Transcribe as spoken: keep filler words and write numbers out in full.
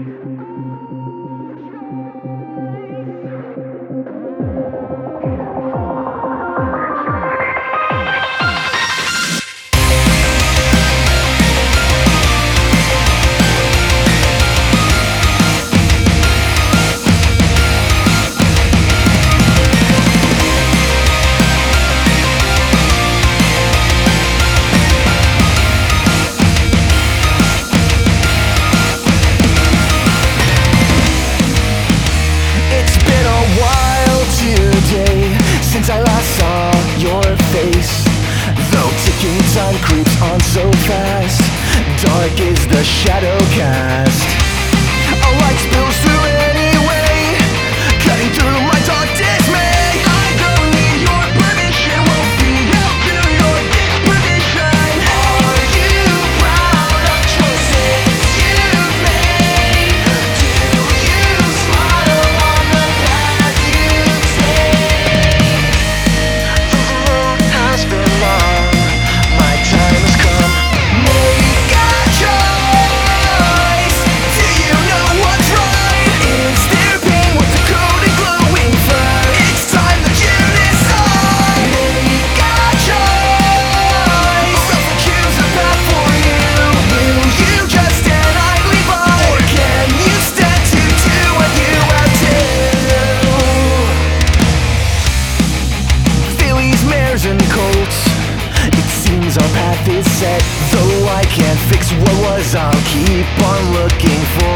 Since I last saw your face, though ticking time creeps on so fast, dark is the shadow cast. A light spills through anyway, cutting through my dark dismay. I don't need your permission, won't be held to your disposition. Are you proud of choices you've made? Do you smile on the path you've taken? Has been long, my time has come. Make a choice. Do you know what's right? Is there pain with the cold and glowing fire? It's time that you decide. Make a choice. Someone choose a path for you. Will you just stand idly by, or can you stand to do what you have to? Fillies, mares, and colts, it seems our path is set. Though I can't fix what was, I'll keep on looking for